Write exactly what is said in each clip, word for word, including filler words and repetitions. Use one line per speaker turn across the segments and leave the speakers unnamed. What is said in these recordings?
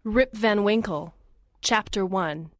Rip Van Winkle, Chapter one.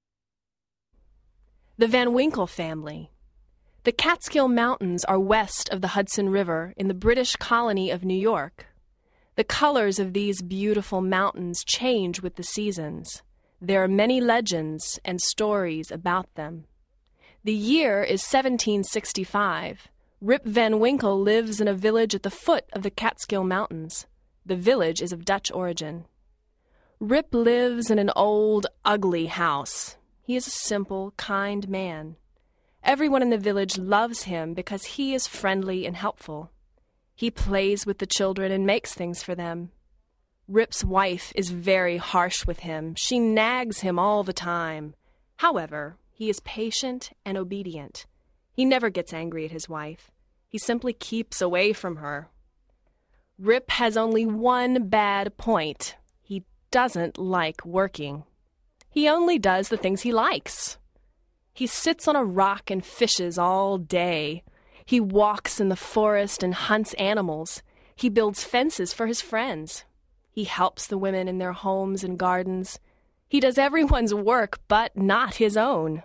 The Van Winkle family. The Catskill Mountains are west of the Hudson River in the British colony of New York. The colors of these beautiful mountains change with the seasons. There are many legends and stories about them. The year is seventeen sixty-five. Rip Van Winkle lives in a village at the foot of the Catskill Mountains. The village is of Dutch origin. Rip lives in an old, ugly house. He is a simple, kind man. Everyone in the village loves him because he is friendly and helpful. He plays with the children and makes things for them. Rip's wife is very harsh with him. She nags him all the time. However, he is patient and obedient. He never gets angry at his wife. He simply keeps away from her. Rip has only one bad point. He doesn't like working. He only does the things he likes. He sits on a rock and fishes all day. He walks in the forest and hunts animals. He builds fences for his friends. He helps the women in their homes and gardens. He does everyone's work, but not his own.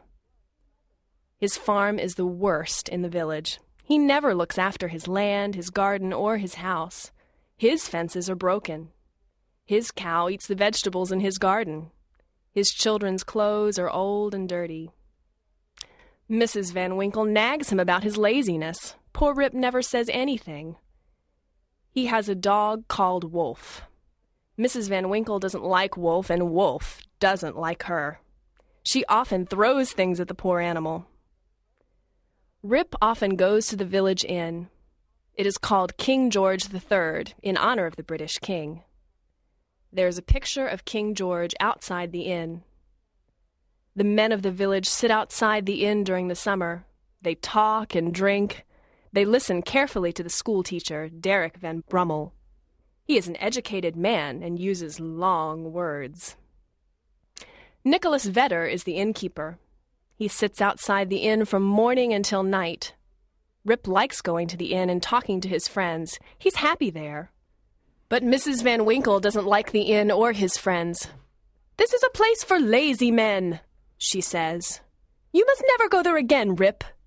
His farm is the worst in the village. He never looks after his land, his garden, or his house. His fences are broken. His cow eats the vegetables in his garden. His children's clothes are old and dirty. Missus Van Winkle nags him about his laziness. Poor Rip never says anything. He has a dog called Wolf. Missus Van Winkle doesn't like Wolf, and Wolf doesn't like her. She often throws things at the poor animal. Rip often goes to the village inn. It is called King George the Third, in honor of the British king. There is a picture of King George outside the inn. The men of the village sit outside the inn during the summer. They talk and drink. They listen carefully to the school teacher, Derek Van Brummel. He is an educated man and uses long words. Nicholas Vedder is the innkeeper. He sits outside the inn from morning until night. Rip likes going to the inn and talking to his friends. He's happy there. But Missus Van Winkle doesn't like the inn or his friends. "This is a place for lazy men," she says. "You must never go there again, Rip.